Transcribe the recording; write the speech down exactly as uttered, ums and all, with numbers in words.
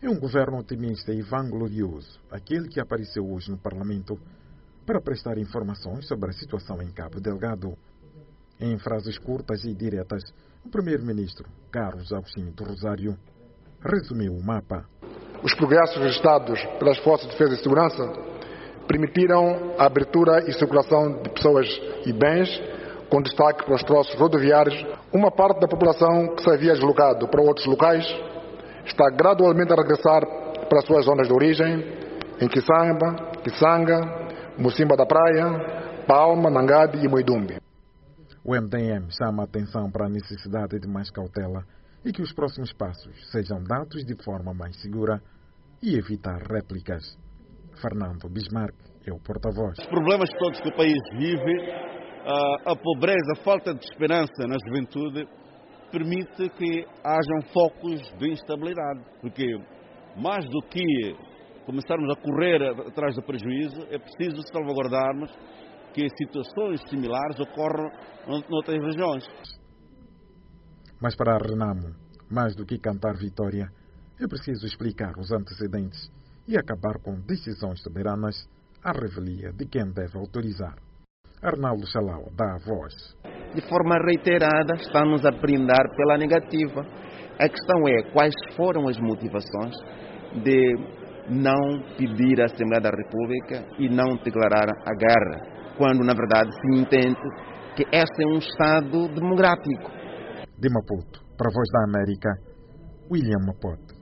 É um governo otimista e vanglorioso, aquele que apareceu hoje no Parlamento para prestar informações sobre a situação em Cabo Delgado. Em frases curtas e diretas, o primeiro-ministro, Carlos Agostinho do Rosário, resumiu o mapa. Os progressos registrados pelas Forças de Defesa e Segurança permitiram a abertura e circulação de pessoas e bens, com destaque para os troços rodoviários. Uma parte da população que se havia deslocado para outros locais está gradualmente a regressar para as suas zonas de origem, em Kisamba, Kisanga, Mocimba da Praia, Palma, Nangade e Moidumbe. O M D M chama a atenção para a necessidade de mais cautela e que os próximos passos sejam dados de forma mais segura e evitar réplicas. Fernando Bismarck é o porta-voz. Os problemas todos que o país vive, a pobreza, a falta de esperança na juventude, permite que hajam focos de instabilidade. Porque mais do que começarmos a correr atrás do prejuízo, é preciso salvaguardarmos que situações similares ocorram noutras regiões. Mas para a Renamo, mais do que cantar vitória, é preciso explicar os antecedentes e acabar com decisões soberanas à revelia de quem deve autorizar. Arnaldo Chalau dá a voz. De forma reiterada, está-nos a brindar pela negativa. A questão é quais foram as motivações de não pedir à Assembleia da República e não declarar a guerra, quando na verdade se entende que este é um Estado democrático. De Maputo, para a Voz da América, William Mapote.